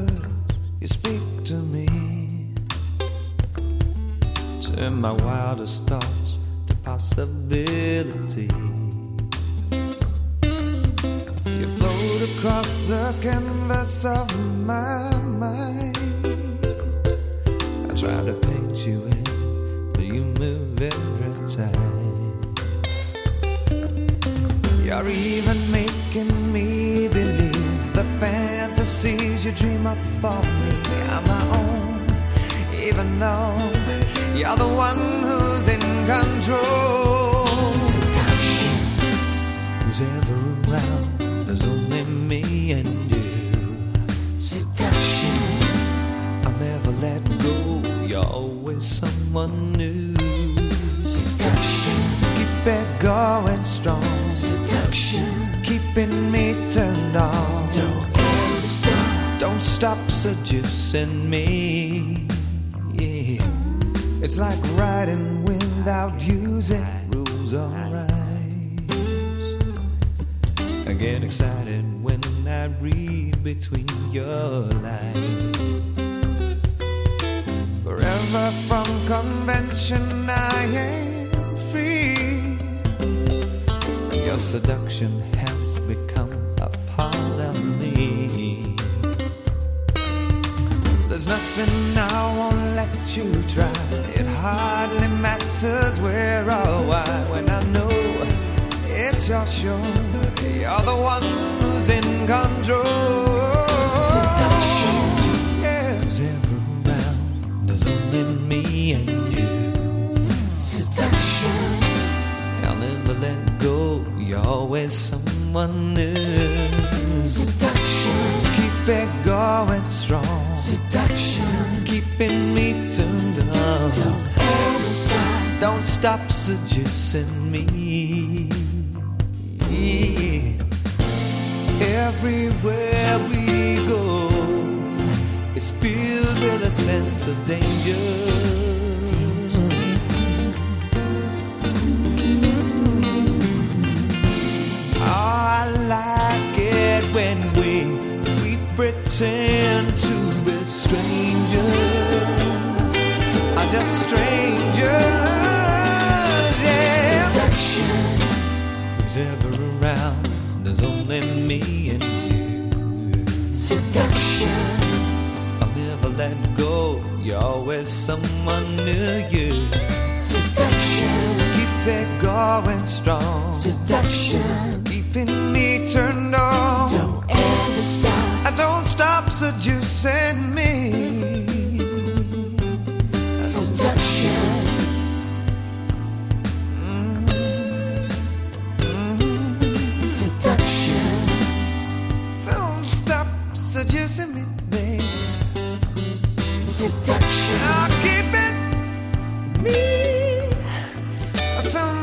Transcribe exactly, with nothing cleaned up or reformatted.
words you speak to me turn my wildest thoughts to possibilities. You float across the canvas of my mind. I try to paint you in, but you move every time. You're even making me believe the fantasies you dream up for me are my own, even though you're the one who's in control. Seduction. Who's ever around? There's only me and you. Seduction. I'll never let go. You're always someone new. Seduction. Keep it going strong. Seduction. Keeping me turned on. Don't ever stop. Don't stop seducing me. Yeah. It's like riding without using rules or rhymes. I get excited when I read between your lines. Forever from convention I am free, and your seduction has become a part of me. There's nothing I won't let you try. It hardly matters where or why. When I know it's your show, you're the one who's in control. Seduction. Yeah. Who's ever around? There's only me and you. Seduction. I'll never let go. You're always someone new. Seduction. Keep it going strong. Seduction. Keeping me turned on. Don't ever stop. Don't stop seducing me. Everywhere we go, it's filled with a sense of danger. Oh, I like it when we we pretend to be strangers. I'm just strangers, yeah. Seduction. Who's ever around? There's only me and you. Seduction. I'll never let go. You're always someone near you. Seduction. Keep it going strong. Seduction. Keeping me turned on. Don't ever stop. I don't stop seducing me. Seduction. Seducing me, babe. Seduction. I'll keep it me. I'll